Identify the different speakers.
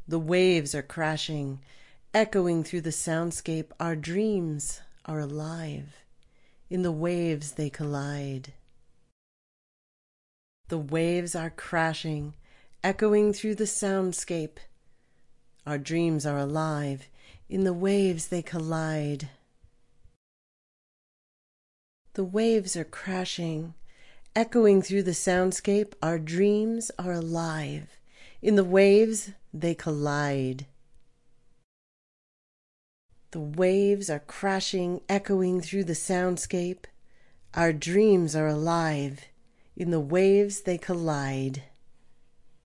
Speaker 1: The waves are crashing, echoing through the soundscape. Our dreams are alive. In the waves they collide. The waves are crashing, echoing through the soundscape. Our dreams are alive. In the waves they collide. The waves are crashing, echoing through the soundscape. Our dreams are alive. In the waves they collide. The waves are crashing, echoing through the soundscape. Our dreams are alive. In the waves they collide.